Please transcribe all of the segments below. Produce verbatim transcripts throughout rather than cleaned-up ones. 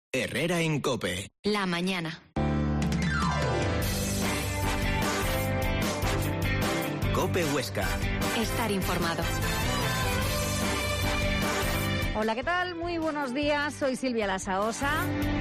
Herrera en COPE. La mañana. COPE Huesca. Estar informado. Hola, ¿qué tal? Muy buenos días. Soy Silvia Lasaosa.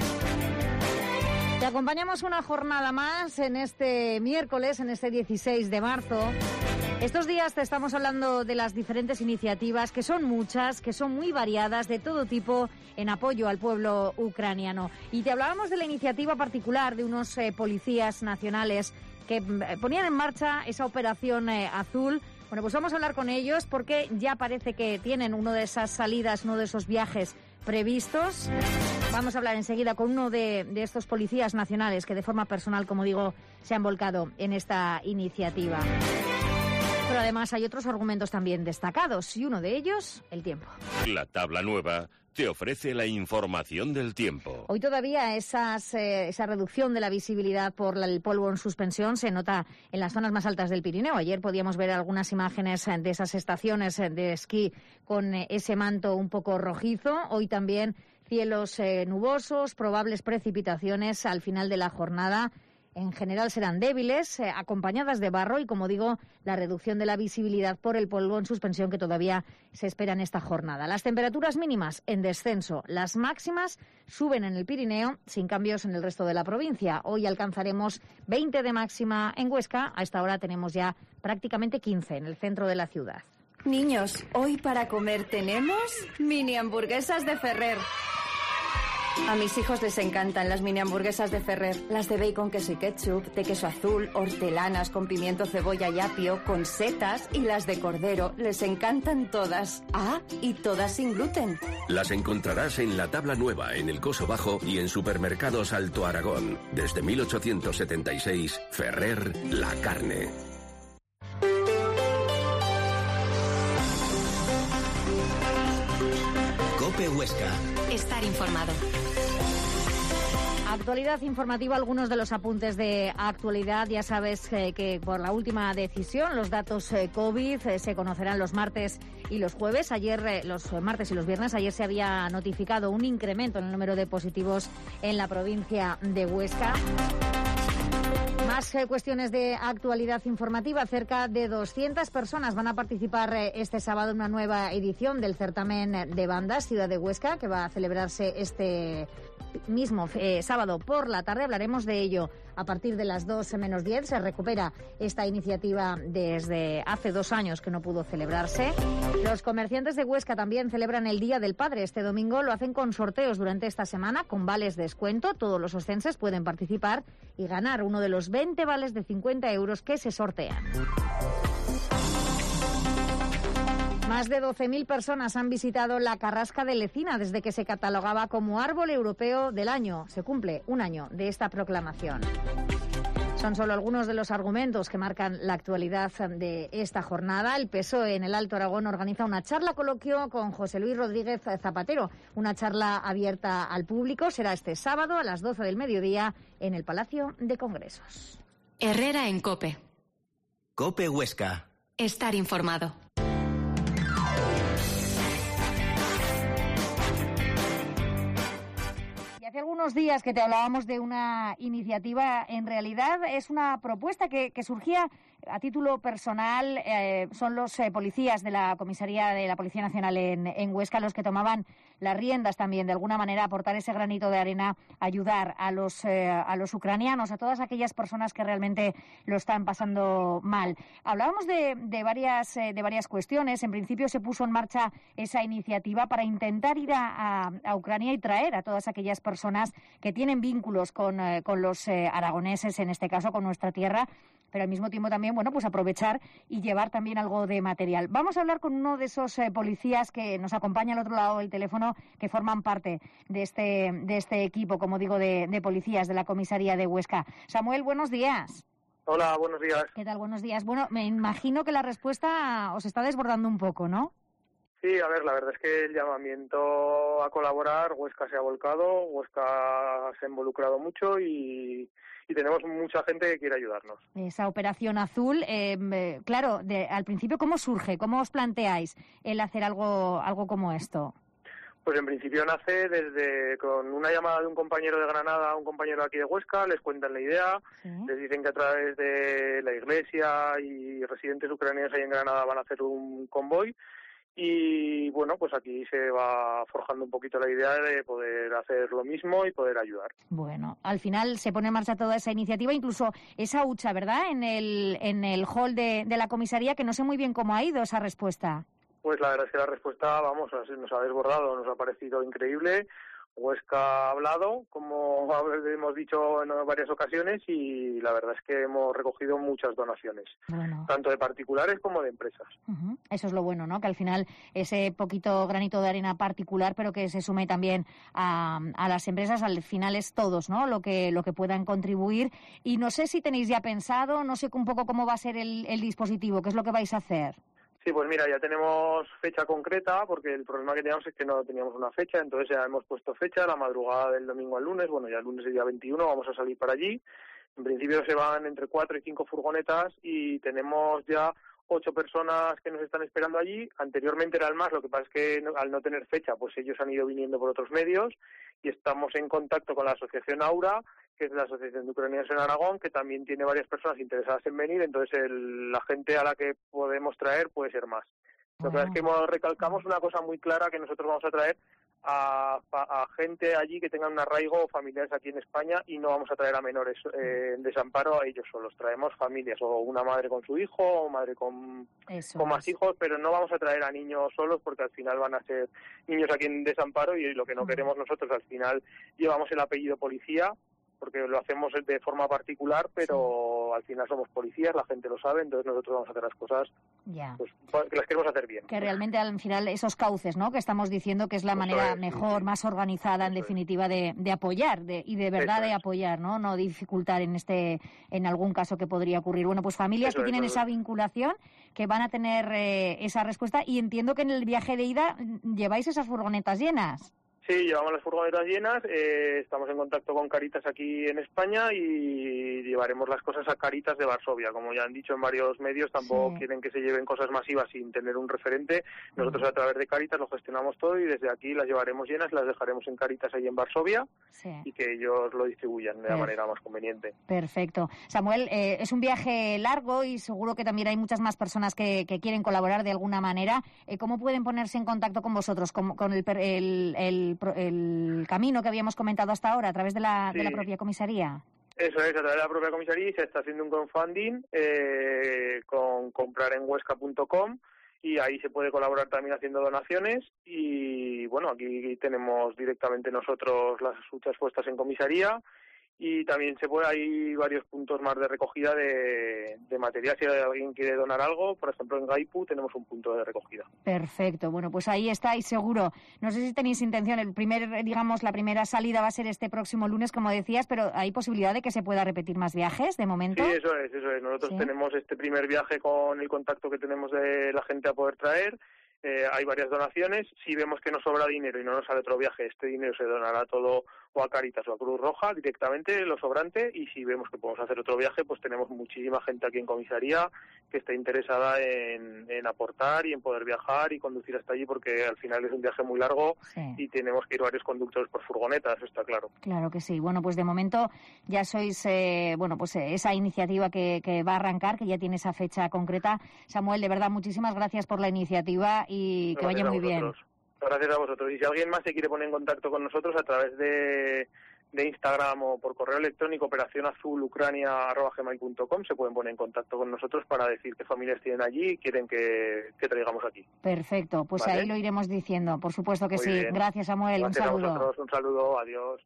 Te acompañamos una jornada más en este miércoles, en este dieciséis de marzo. Estos días te estamos hablando de las diferentes iniciativas, que son muchas, que son muy variadas, de todo tipo, en apoyo al pueblo ucraniano. Y te hablábamos de la iniciativa particular de unos eh, policías nacionales que eh, ponían en marcha esa operación eh, azul. Bueno, pues vamos a hablar con ellos porque ya parece que tienen una de esas salidas, uno de esos viajes previstos. Vamos a hablar enseguida con uno de, de estos policías nacionales que de forma personal, como digo, se han volcado en esta iniciativa. Pero además hay otros argumentos también destacados y uno de ellos, el tiempo. La tabla nueva te ofrece la información del tiempo. Hoy todavía esas, eh, esa reducción de la visibilidad por la, el polvo en suspensión se nota en las zonas más altas del Pirineo. Ayer podíamos ver algunas imágenes de esas estaciones de esquí con eh, ese manto un poco rojizo. Hoy también cielos eh, nubosos, probables precipitaciones al final de la jornada. En general serán débiles, eh, acompañadas de barro y, como digo, la reducción de la visibilidad por el polvo en suspensión que todavía se espera en esta jornada. Las temperaturas mínimas en descenso, las máximas suben en el Pirineo, sin cambios en el resto de la provincia. Hoy alcanzaremos veinte de máxima en Huesca, a esta hora tenemos ya prácticamente quince en el centro de la ciudad. Niños, hoy para comer tenemos mini hamburguesas de Ferrer. A mis hijos les encantan las mini hamburguesas de Ferrer. Las de bacon, queso y ketchup, de queso azul, hortelanas con pimiento, cebolla y apio, con setas, y las de cordero. Les encantan todas. Ah, y todas sin gluten. Las encontrarás en la tabla nueva, en el Coso Bajo y en Supermercados Alto Aragón. Desde mil ochocientos setenta y seis, Ferrer, la carne. COPE Huesca. Estar informado. Actualidad informativa, algunos de los apuntes de actualidad. Ya sabes eh, que por la última decisión los datos eh, COVID eh, se conocerán los martes y los jueves. Ayer, eh, los martes y los viernes, ayer se había notificado un incremento en el número de positivos en la provincia de Huesca. Más eh, cuestiones de actualidad informativa. Cerca de doscientas personas van a participar eh, este sábado en una nueva edición del certamen de bandas Ciudad de Huesca, que va a celebrarse este mismo eh, sábado por la tarde. Hablaremos de ello a partir de las dos menos diez. Se recupera esta iniciativa desde hace dos años que no pudo celebrarse. Los comerciantes de Huesca también celebran el Día del Padre este domingo. Lo hacen con sorteos durante esta semana, con vales de descuento. Todos los oscenses pueden participar y ganar uno de los veinte vales de cincuenta euros que se sortean. Más de doce mil personas han visitado la Carrasca de Lecina desde que se catalogaba como Árbol Europeo del Año. Se cumple un año de esta proclamación. Son solo algunos de los argumentos que marcan la actualidad de esta jornada. El P S O E en el Alto Aragón organiza una charla coloquio con José Luis Rodríguez Zapatero. Una charla abierta al público. Será este sábado a las doce del mediodía en el Palacio de Congresos. Herrera en COPE. COPE Huesca. Estar informado. Hace algunos días que te hablábamos de una iniciativa, en realidad es una propuesta que, que surgía a título personal. Eh, son los eh, policías de la Comisaría de la Policía Nacional en, en Huesca los que tomaban las riendas también, de alguna manera aportar ese granito de arena, ayudar a los, eh, a los ucranianos, a todas aquellas personas que realmente lo están pasando mal. Hablábamos de, de, varias, eh, de varias cuestiones. En principio se puso en marcha esa iniciativa para intentar ir a, a, a Ucrania y traer a todas aquellas personas que tienen vínculos con, eh, con los eh, aragoneses, en este caso con nuestra tierra, pero al mismo tiempo también, bueno, pues aprovechar y llevar también algo de material. Vamos a hablar con uno de esos eh, policías que nos acompaña al otro lado del teléfono, que forman parte de este, de este equipo, como digo, de, de policías de la Comisaría de Huesca. Samuel, buenos días. Hola, buenos días. ¿Qué tal? Buenos días. Bueno, me imagino que la respuesta os está desbordando un poco, ¿no? Sí, a ver, la verdad es que el llamamiento a colaborar, Huesca se ha volcado, Huesca se ha involucrado mucho y, y tenemos mucha gente que quiere ayudarnos. Esa operación azul, eh, claro, de, al principio, ¿cómo surge? ¿Cómo os planteáis el hacer algo, algo como esto? Pues en principio nace desde con una llamada de un compañero de Granada a un compañero aquí de Huesca, les cuentan la idea, sí. les dicen que a través de la iglesia y residentes ucranianos ahí en Granada van a hacer un convoy y bueno, pues aquí se va forjando un poquito la idea de poder hacer lo mismo y poder ayudar. Bueno, al final se pone en marcha toda esa iniciativa, incluso esa hucha, ¿verdad?, en el, en el hall de, de la comisaría, que no sé muy bien cómo ha ido esa respuesta. Pues la verdad es que la respuesta, vamos, nos ha desbordado, nos ha parecido increíble. Huesca ha hablado, como hemos dicho en varias ocasiones, y la verdad es que hemos recogido muchas donaciones, bueno. tanto de particulares como de empresas. Uh-huh. Eso es lo bueno, ¿no?, que al final ese poquito granito de arena particular, pero que se sume también a, a las empresas, al final es todos, ¿no?, lo que lo que puedan contribuir. Y no sé si tenéis ya pensado, no sé un poco cómo va a ser el, el dispositivo, qué es lo que vais a hacer. Sí, pues mira, ya tenemos fecha concreta, porque el problema que teníamos es que no teníamos una fecha, entonces ya hemos puesto fecha, la madrugada del domingo al lunes, bueno, ya el lunes el día veintiuno vamos a salir para allí. En principio se van entre cuatro y cinco furgonetas y tenemos ya ocho personas que nos están esperando allí. Anteriormente eran más, lo que pasa es que al no tener fecha, pues ellos han ido viniendo por otros medios y estamos en contacto con la asociación Aura, que es la Asociación de Ucranianos en Aragón, que también tiene varias personas interesadas en venir, entonces el, la gente a la que podemos traer puede ser más. Lo que pasa es que hemos, recalcamos una cosa muy clara, que nosotros vamos a traer a, a, a gente allí que tengan un arraigo o familiares aquí en España, y no vamos a traer a menores eh, en desamparo a ellos solos. Traemos familias, o una madre con su hijo, o madre con, con más hijos, pero no vamos a traer a niños solos, porque al final van a ser niños aquí en desamparo, y lo que no queremos nosotros, al final llevamos el apellido policía, porque lo hacemos de forma particular, pero sí. al final somos policías, la gente lo sabe, entonces nosotros vamos a hacer las cosas ya. Pues, que las queremos hacer bien. Que realmente al final esos cauces, ¿no?, que estamos diciendo que es la Eso manera es, mejor, sí, sí. más organizada, Eso en definitiva, de, de apoyar, de, y de verdad Eso de es. apoyar, ¿no?, no dificultar en este en algún caso que podría ocurrir. Bueno, pues familias Eso que tienen es, esa vinculación, que van a tener eh, esa respuesta, y entiendo que en el viaje de ida lleváis esas furgonetas llenas. Sí, llevamos las furgonetas llenas, eh, estamos en contacto con Caritas aquí en España y llevaremos las cosas a Caritas de Varsovia. Como ya han dicho en varios medios, tampoco sí. quieren que se lleven cosas masivas sin tener un referente. Nosotros uh-huh. a través de Caritas lo gestionamos todo y desde aquí las llevaremos llenas, las dejaremos en Caritas ahí en Varsovia sí. y que ellos lo distribuyan de Perf- la manera más conveniente. Perfecto. Samuel, eh, es un viaje largo y seguro que también hay muchas más personas que, que quieren colaborar de alguna manera. Eh, ¿Cómo pueden ponerse en contacto con vosotros, con, con el, el, el el camino que habíamos comentado hasta ahora, a través de la, sí. de la propia comisaría? Eso es, a través de la propia comisaría, y se está haciendo un crowdfunding eh, con comprar en huesca punto com, y ahí se puede colaborar también haciendo donaciones. Y bueno, aquí tenemos directamente nosotros las huchas puestas en comisaría, y también se puede, hay varios puntos más de recogida de, de material. Si alguien quiere donar algo, por ejemplo en Gaipu tenemos un punto de recogida. Perfecto, bueno, pues ahí estáis seguro. No sé si tenéis intención, el primer, digamos, la primera salida va a ser este próximo lunes, como decías, pero ¿hay posibilidad de que se pueda repetir más viajes de momento? Sí, eso es, eso es. Nosotros ¿Sí? tenemos este primer viaje con el contacto que tenemos de la gente a poder traer. Eh, hay varias donaciones. Si vemos que nos sobra dinero y no nos sale otro viaje, este dinero se donará todo o a Caritas o a Cruz Roja directamente, lo sobrante. Y si vemos que podemos hacer otro viaje, pues tenemos muchísima gente aquí en comisaría que está interesada en, en aportar y en poder viajar y conducir hasta allí, porque al final es un viaje muy largo sí. y tenemos que ir varios conductores por furgoneta, eso está claro. Claro que sí. Bueno, pues de momento ya sois, eh, bueno, pues eh, esa iniciativa que, que va a arrancar, que ya tiene esa fecha concreta. Samuel, de verdad, muchísimas gracias por la iniciativa y que gracias vaya muy bien. Gracias a vosotros. Y si alguien más se quiere poner en contacto con nosotros a través de, de Instagram o por correo electrónico operación azul ucrania arroba gmail punto com, se pueden poner en contacto con nosotros para decir qué familias tienen allí y quieren que, que traigamos aquí. Perfecto, pues ¿Vale? ahí lo iremos diciendo, por supuesto que muy sí. Bien. Gracias, Samuel. Gracias un saludo. A vosotros, un saludo, adiós.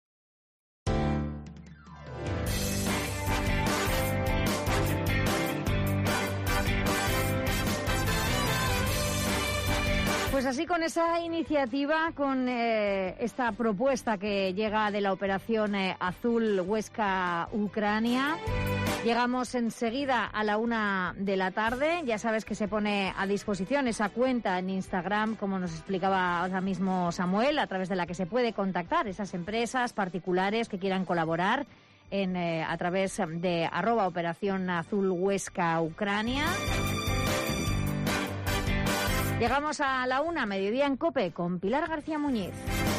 Pues así, con esa iniciativa, con eh, esta propuesta que llega de la Operación eh, Azul Huesca Ucrania, llegamos enseguida a la una de la tarde. Ya sabes que se pone a disposición esa cuenta en Instagram, como nos explicaba ahora mismo Samuel, a través de la que se puede contactar esas empresas particulares que quieran colaborar en, eh, a través de arroba Operación Azul Huesca Ucrania. Llegamos a la una, mediodía en COPE, con Pilar García Muñiz.